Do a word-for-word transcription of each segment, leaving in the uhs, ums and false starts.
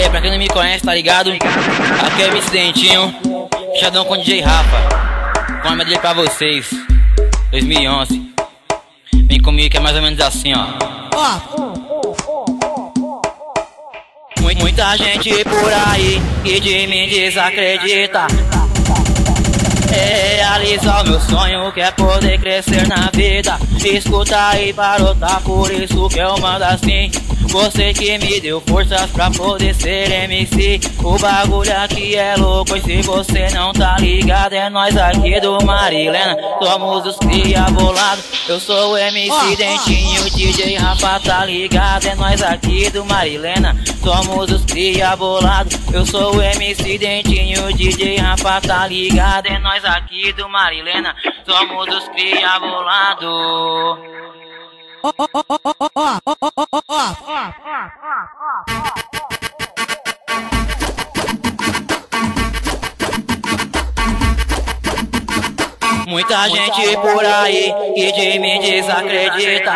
É, pra quem não me conhece, tá ligado? Aqui é o M C Dentinho, fechadão com o D J Rafa, com a medalha pra vocês, dois mil e onze. Vem comigo que é mais ou menos assim, ó. Muita gente por aí que de mim desacredita. É realizar o meu sonho, que é poder crescer na vida. Escuta aí, barota, por isso que eu mando assim. Você que me deu forças pra poder ser M C. O bagulho aqui é louco, e se você não tá ligado, é nós aqui do Marilena. Somos os cria bolado, eu sou o M C Dentinho, D J Rafa tá ligado, é nós aqui do Marilena. Somos os cria bolado, eu sou o M C Dentinho, D J Rafa tá ligado, é nós aqui do Marilena. Somos os cria bolado. Muita gente por aí que de mim desacredita.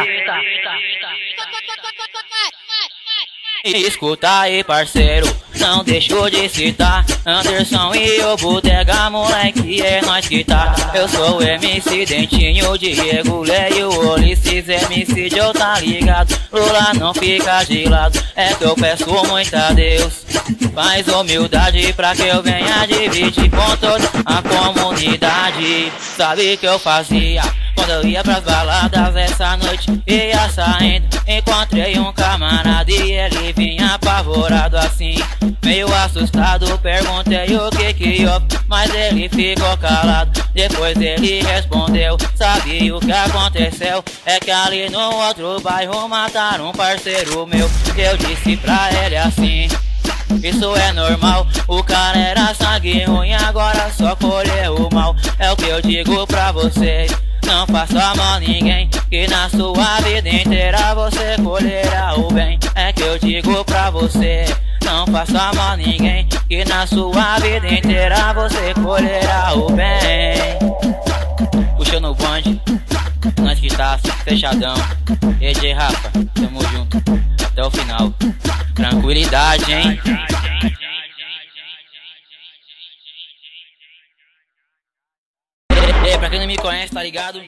Escuta aí, parceiro, não deixou de citar Anderson e o Bodega, moleque, é nós que tá. Eu sou o M C Dentinho, Diego Lé e o Ulisses, M C Joe, tá ligado? Lula não fica de lado, é que eu peço muito a Deus mais humildade pra que eu venha dividir com toda a comunidade. Sabe que eu fazia quando eu ia pras baladas, essa noite ia saindo, encontrei um camarada e ele vinha apavorado assim, meio assustado. Perguntei o que que houve, mas ele ficou calado. Depois ele respondeu, sabe o que aconteceu? É que ali no outro bairro mataram um parceiro meu. Eu disse pra ele assim, isso é normal, o cara era sangue ruim, agora só colheu o mal. É o que eu digo pra você, não faça mal a ninguém, que na sua vida inteira você colherá o bem. É que eu digo pra você, não faça mal a ninguém, que na sua vida inteira você colherá o bem. Puxa no bonde, nós que tá fechadão. E J Rafa, tamo junto, até o final. Tranquilidade, hein? É, pra quem não me conhece, tá ligado?